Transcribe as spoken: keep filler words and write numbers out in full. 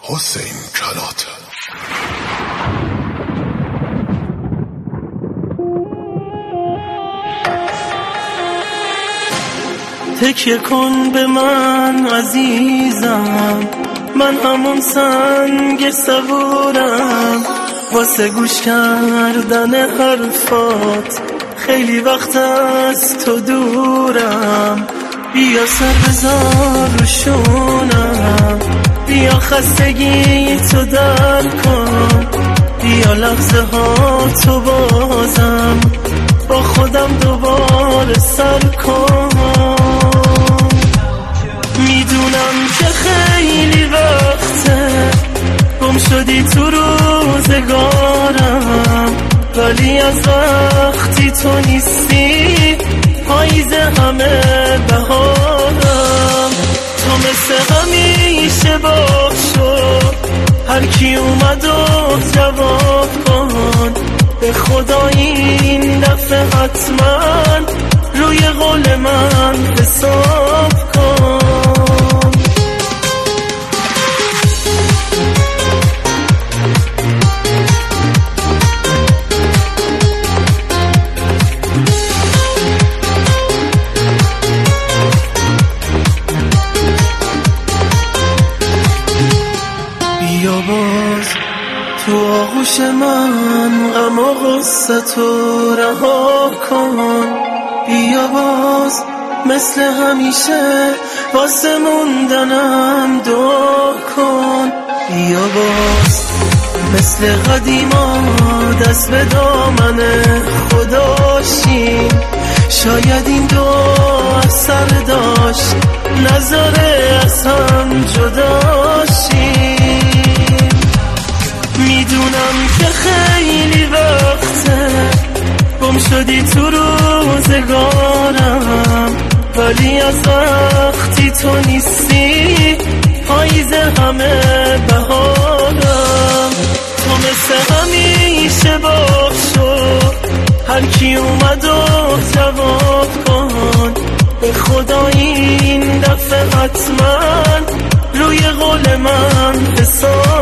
حسین کلات. تکیه کن به من عزیزم، من همون سنگ صبورم واسه گوش کردن حرفات، خیلی وقت از تو دورم. بیا سر بذار رو شونم، بیا خستگی تو در کن، بیا لحظه ها تو بازم با خودم دوباره سر کن. میدونم که خیلی وقته گم شدی تو روزگارم، ولی از وقتی تو نیستی پاییز همه بهارم. تو مثل همیشه باشو، هر کی اومد و جواب کن، به خدا این دفعه حتما روی قول من حساب کن. بیا باز تو آغوش من غم و غصه تو رها کن، بیا باز مثل همیشه واسه موندنم دعا کن، بیا باز مثل قدیما دست به دامن خدا شین. شاید این دعا اثر داشت، نذاره از هم جدا شیم. میدونم که خیلی وقته گم شدی تو روزگارم، ولی از وقتی تو نیستی پاییز همه بهارم. تو مثل همیشه باشو، هر کی اومد و جواب کن، به خدا این دفعه حتما روی قول من حساب